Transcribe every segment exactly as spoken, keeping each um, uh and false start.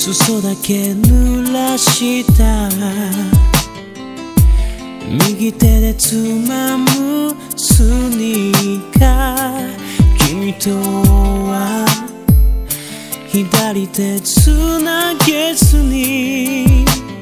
裾だけ濡らした右手でつまむスニーカー君とは左手つなげずに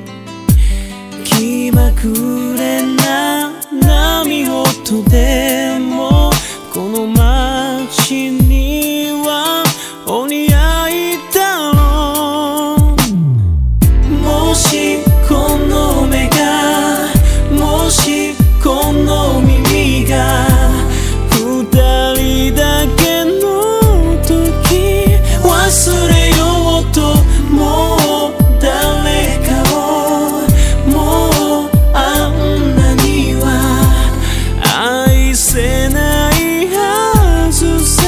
気まぐれな波音でもこの街にはお似合いだろう。もしこの目がもしこの耳が二人だけの時忘れようともう誰かをもうあんなには愛せないはずさ。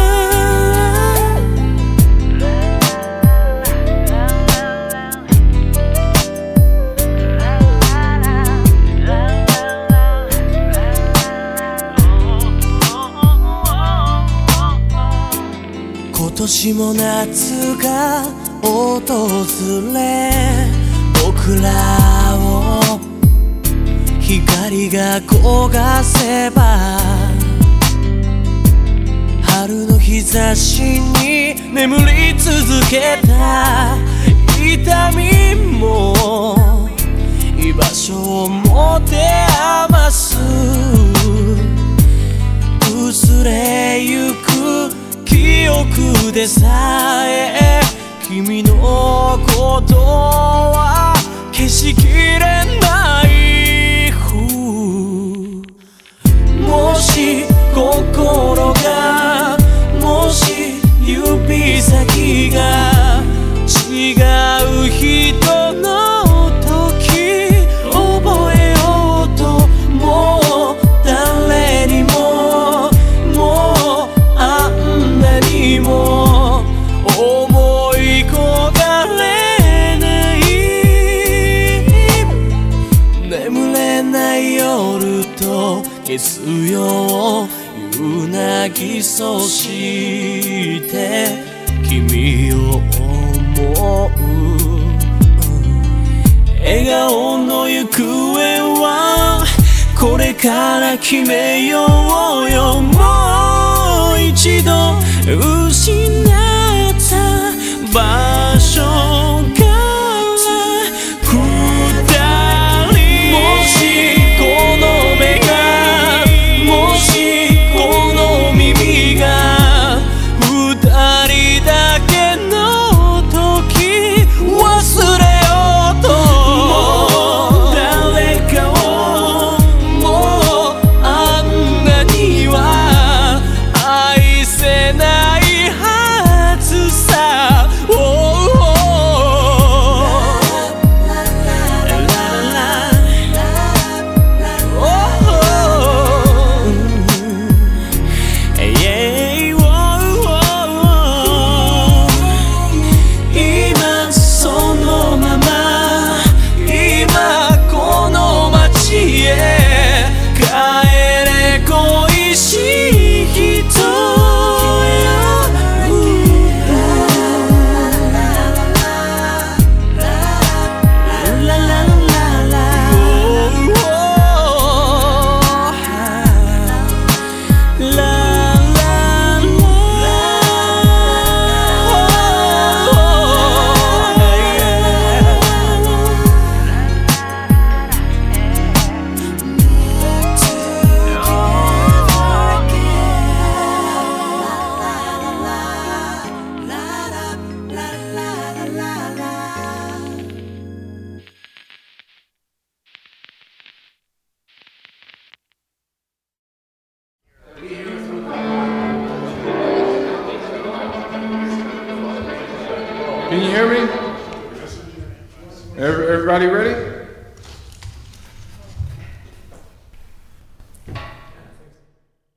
今年も夏が訪れ僕らを光が焦がせば春の日差しに眠り続けた痛みも居場所を持て余す薄れゆく記憶でさえ君のことは消しきれないもし心がもし指先が違う人の時覚えようともう誰にももうあんなにも思い焦がれない眠れない夜と消すよ夕なぎそして君を思う笑顔の行方はこれから決めようよもう一度失った場所から二人もしこの目がもしこの耳が二人だけの時忘れようともう誰かをもうあんなには愛せないはずさ。 Can you hear me? Everybody ready?